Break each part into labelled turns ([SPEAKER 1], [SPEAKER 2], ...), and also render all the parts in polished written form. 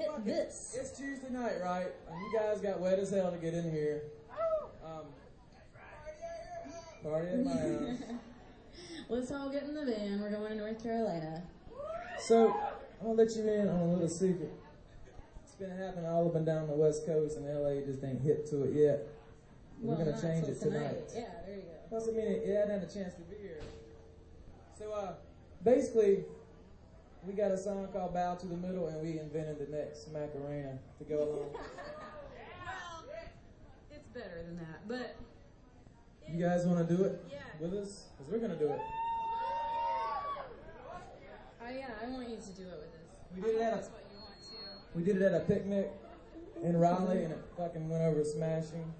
[SPEAKER 1] this.
[SPEAKER 2] It's Tuesday night, right? And you guys got wet as hell to get in here. Party at my house.
[SPEAKER 1] Let's all get in the van. We're going to North Carolina.
[SPEAKER 2] So, I'm going to let you in on a little secret. It's been happening all up and down the West Coast, and LA just ain't hip to it yet. We're going to change it tonight.
[SPEAKER 1] Yeah, there you go.
[SPEAKER 2] Doesn't mean it hadn't had a chance to be here. So, basically, we got a song called Bow to the Middle, and we invented the next Macarena to go along.
[SPEAKER 1] Well, it's better than that, but...
[SPEAKER 2] You guys want to do it
[SPEAKER 1] Yeah.
[SPEAKER 2] with us? Because we're going to do it.
[SPEAKER 1] I want you to do it with us.
[SPEAKER 2] We did it at
[SPEAKER 1] That's what you want to.
[SPEAKER 2] We did it at a picnic in Raleigh, and it fucking went over smashing.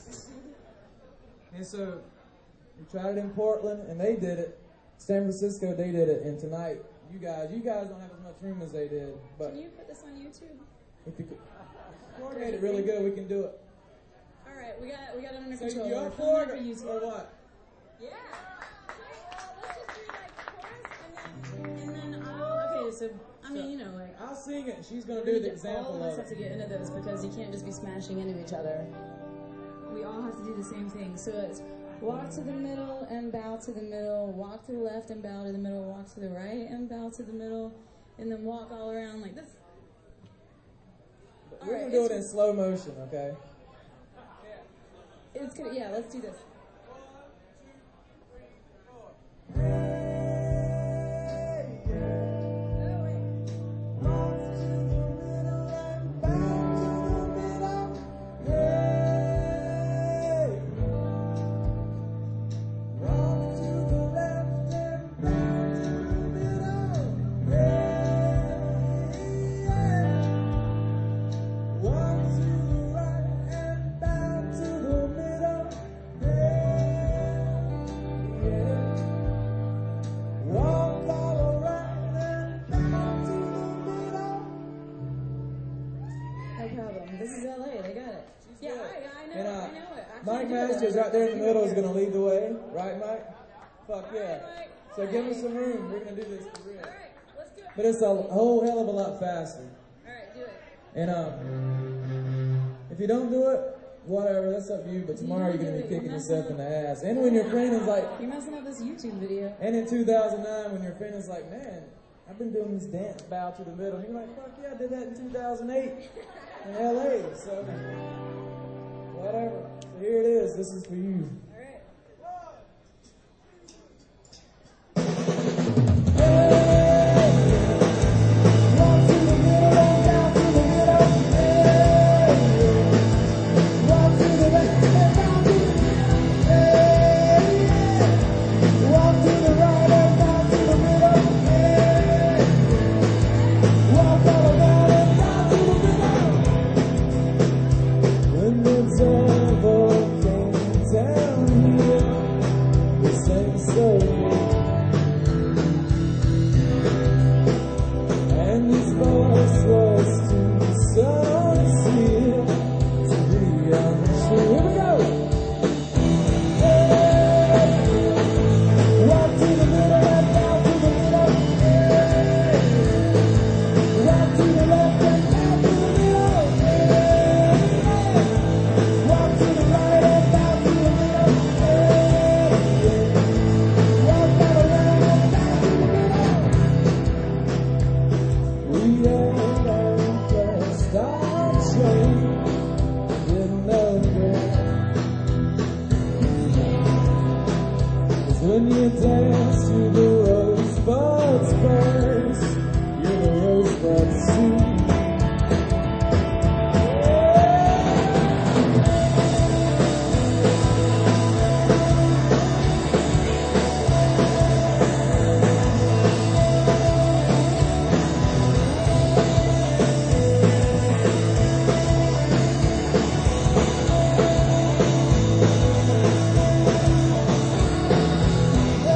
[SPEAKER 2] And so, we tried it in Portland, and they did it. San Francisco, they did it. And tonight, you guys don't have as much room as they did. But
[SPEAKER 1] Can you put this on YouTube?
[SPEAKER 2] if you could coordinate it really good, we can do it.
[SPEAKER 1] All right, we got it under
[SPEAKER 2] So
[SPEAKER 1] control.
[SPEAKER 2] you're
[SPEAKER 1] We're
[SPEAKER 2] for
[SPEAKER 1] filming
[SPEAKER 2] it
[SPEAKER 1] for
[SPEAKER 2] or
[SPEAKER 1] YouTube.
[SPEAKER 2] what?
[SPEAKER 1] Yeah. Let's just do like chorus and then okay. So I mean, you know, like
[SPEAKER 2] I'll sing it. She's going to do the example
[SPEAKER 1] all of us
[SPEAKER 2] of
[SPEAKER 1] have to
[SPEAKER 2] it.
[SPEAKER 1] get into this because you can't just be smashing into each other. We all have to do the same thing. So it's walk to the middle and bow to the middle, walk to the left and bow to the middle, walk to the right and bow to the middle, and then walk all around like this.
[SPEAKER 2] We're going to do it in slow motion, okay?
[SPEAKER 1] It's good. Yeah, let's do this.
[SPEAKER 2] Mike Masters right there in the middle is going to lead the way. Right, Mike? Fuck yeah. So give us some room. We're going to do this for real.
[SPEAKER 1] All right, let's do it.
[SPEAKER 2] But it's a whole hell of a lot faster.
[SPEAKER 1] All right, do it.
[SPEAKER 2] And if you don't do it, whatever, that's up to you. But tomorrow you're going to be kicking yourself in the ass. And when your friend is like...
[SPEAKER 1] You're messing up this YouTube video.
[SPEAKER 2] And in 2009, when your friend is like, man, I've been doing this dance bow to the middle. And you're like, fuck yeah, I did that in 2008 in LA. So, whatever. So here it is. This is for you.
[SPEAKER 1] All right.
[SPEAKER 2] When you dance to the rosebuds first, you're the rosebud sea.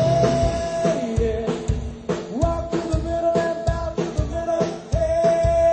[SPEAKER 2] Walk to the middle and bow to the middle. Hey.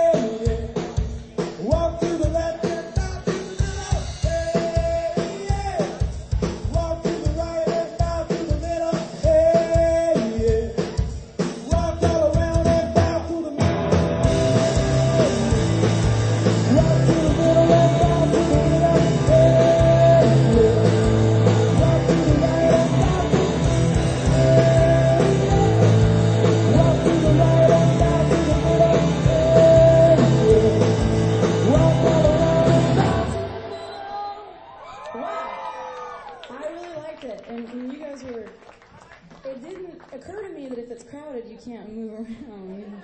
[SPEAKER 1] around.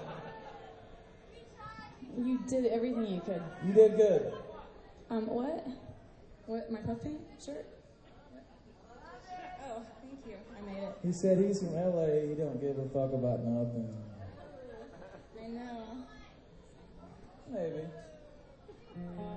[SPEAKER 1] You did everything you could.
[SPEAKER 2] You did good.
[SPEAKER 1] What? What, my puff paint shirt? Oh, thank you. I made it.
[SPEAKER 2] He said he's from LA, he don't give a fuck about nothing.
[SPEAKER 1] I know.
[SPEAKER 2] Maybe.